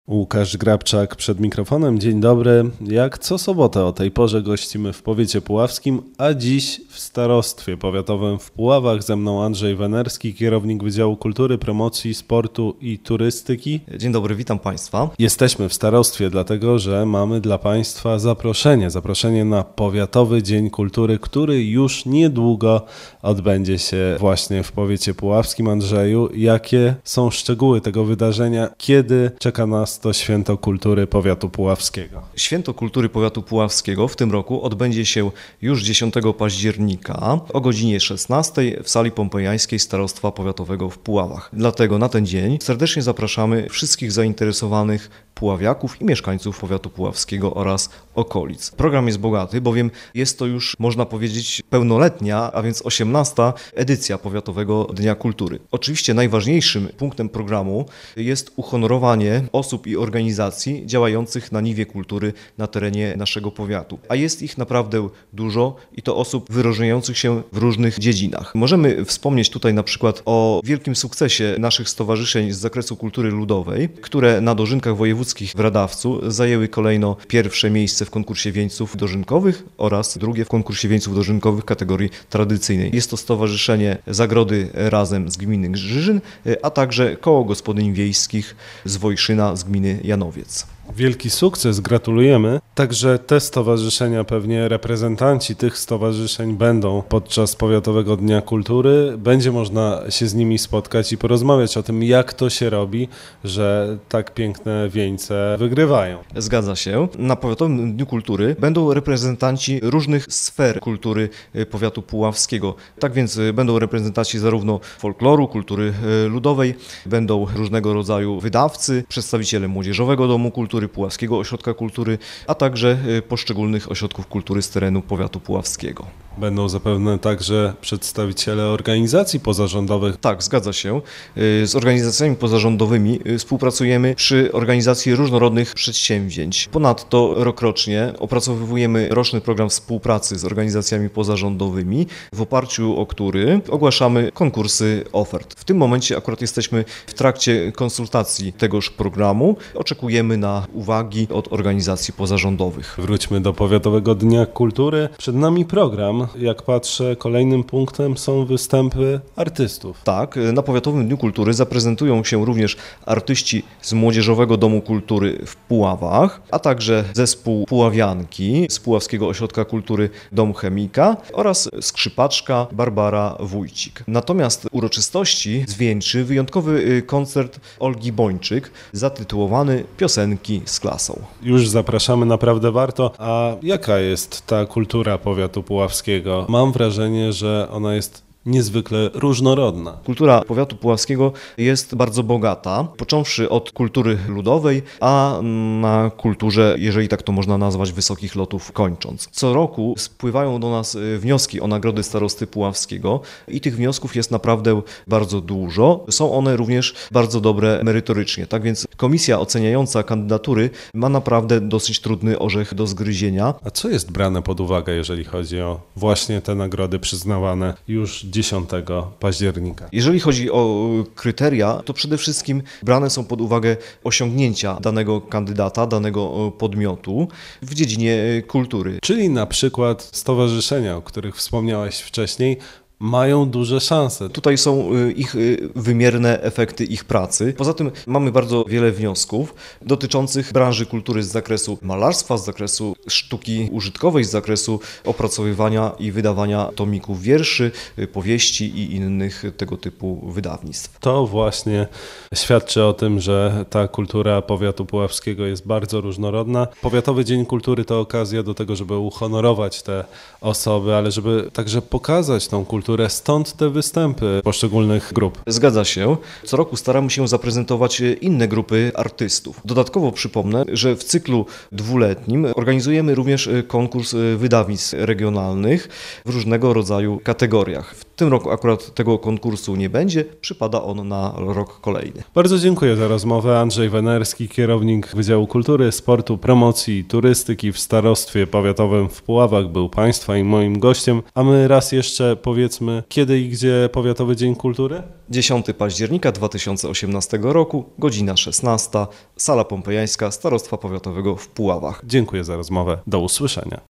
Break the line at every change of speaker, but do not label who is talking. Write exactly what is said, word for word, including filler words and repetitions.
Łukasz Grabczak przed mikrofonem. Dzień dobry. Jak co sobotę o tej porze gościmy w powiecie puławskim, a dziś w starostwie powiatowym w Puławach. Ze mną Andrzej Wenerski, kierownik Wydziału Kultury, Promocji, Sportu i Turystyki.
Dzień dobry, witam Państwa.
Jesteśmy w starostwie dlatego, że mamy dla Państwa zaproszenie. Zaproszenie na Powiatowy Dzień Kultury, który już niedługo odbędzie się właśnie w powiecie puławskim. Andrzeju, jakie są szczegóły tego wydarzenia? Kiedy czeka nas to Święto Kultury Powiatu Puławskiego?
Święto Kultury Powiatu Puławskiego w tym roku odbędzie się już dziesiątego października o godzinie szesnastej w sali pompejańskiej Starostwa Powiatowego w Puławach. Dlatego na ten dzień serdecznie zapraszamy wszystkich zainteresowanych puławiaków i mieszkańców powiatu puławskiego oraz okolic. Program jest bogaty, bowiem jest to już, można powiedzieć, pełnoletnia, a więc osiemnasta edycja Powiatowego Dnia Kultury. Oczywiście najważniejszym punktem programu jest uhonorowanie osób i organizacji działających na niwie kultury na terenie naszego powiatu. A jest ich naprawdę dużo i to osób wyróżniających się w różnych dziedzinach. Możemy wspomnieć tutaj na przykład o wielkim sukcesie naszych stowarzyszeń z zakresu kultury ludowej, które na dożynkach wojewódzkich w Radawcu zajęły kolejno pierwsze miejsce w konkursie wieńców dożynkowych oraz drugie w konkursie wieńców dożynkowych kategorii tradycyjnej. Jest to Stowarzyszenie Zagrody Razem z gminy Grzyżyn, a także Koło Gospodyń Wiejskich z Wojszyna z gminy Janowiec.
Wielki sukces, gratulujemy. Także te stowarzyszenia, pewnie reprezentanci tych stowarzyszeń będą podczas Powiatowego Dnia Kultury. Będzie można się z nimi spotkać i porozmawiać o tym, jak to się robi, że tak piękne wieńce wygrywają.
Zgadza się. Na Powiatowym Dniu Kultury będą reprezentanci różnych sfer kultury powiatu puławskiego. Tak więc będą reprezentanci zarówno folkloru, kultury ludowej, będą różnego rodzaju wydawcy, przedstawiciele Młodzieżowego Domu Kultury, Puławskiego Ośrodka Kultury, a także poszczególnych ośrodków kultury z terenu powiatu puławskiego.
Będą zapewne także przedstawiciele organizacji pozarządowych.
Tak, zgadza się. Z organizacjami pozarządowymi współpracujemy przy organizacji różnorodnych przedsięwzięć. Ponadto rokrocznie opracowujemy roczny program współpracy z organizacjami pozarządowymi, w oparciu o który ogłaszamy konkursy ofert. W tym momencie akurat jesteśmy w trakcie konsultacji tegoż programu. Oczekujemy na uwagi od organizacji pozarządowych.
Wróćmy do Powiatowego Dnia Kultury. Przed nami program. Jak patrzę, kolejnym punktem są występy artystów.
Tak, na Powiatowym Dniu Kultury zaprezentują się również artyści z Młodzieżowego Domu Kultury w Puławach, a także zespół Puławianki z Puławskiego Ośrodka Kultury Dom Chemika oraz skrzypaczka Barbara Wójcik. Natomiast uroczystości zwieńczy wyjątkowy koncert Olgi Bończyk zatytułowany Piosenki z klasą.
Już zapraszamy, naprawdę warto. A jaka jest ta kultura powiatu puławskiego? Mam wrażenie, że ona jest niezwykle różnorodna.
Kultura powiatu puławskiego jest bardzo bogata, począwszy od kultury ludowej, a na kulturze, jeżeli tak to można nazwać, wysokich lotów kończąc. Co roku spływają do nas wnioski o nagrody starosty puławskiego i tych wniosków jest naprawdę bardzo dużo. Są one również bardzo dobre merytorycznie. Tak więc komisja oceniająca kandydatury ma naprawdę dosyć trudny orzech do zgryzienia.
A co jest brane pod uwagę, jeżeli chodzi o właśnie te nagrody przyznawane już dziesiątego października?
Jeżeli chodzi o kryteria, to przede wszystkim brane są pod uwagę osiągnięcia danego kandydata, danego podmiotu w dziedzinie kultury.
Czyli na przykład stowarzyszenia, o których wspomniałeś wcześniej, mają duże szanse.
Tutaj są ich wymierne efekty ich pracy. Poza tym mamy bardzo wiele wniosków dotyczących branży kultury z zakresu malarstwa, z zakresu sztuki użytkowej, z zakresu opracowywania i wydawania tomików wierszy, powieści i innych tego typu wydawnictw.
To właśnie świadczy o tym, że ta kultura powiatu puławskiego jest bardzo różnorodna. Powiatowy Dzień Kultury to okazja do tego, żeby uhonorować te osoby, ale żeby także pokazać tą kulturę. Stąd te występy poszczególnych grup.
Zgadza się. Co roku staramy się zaprezentować inne grupy artystów. Dodatkowo przypomnę, że w cyklu dwuletnim organizujemy również konkurs wydawnictw regionalnych w różnego rodzaju kategoriach. W tym roku akurat tego konkursu nie będzie, przypada on na rok kolejny.
Bardzo dziękuję za rozmowę. Andrzej Wenerski, kierownik Wydziału Kultury, Sportu, Promocji i Turystyki w Starostwie Powiatowym w Puławach był Państwa i moim gościem, a my raz jeszcze powiedzmy powiedzmy, kiedy i gdzie Powiatowy Dzień Kultury?
dziesiątego października dwa tysiące osiemnastego roku, godzina szesnasta, Sala Pompejańska Starostwa Powiatowego w Puławach.
Dziękuję za rozmowę. Do usłyszenia.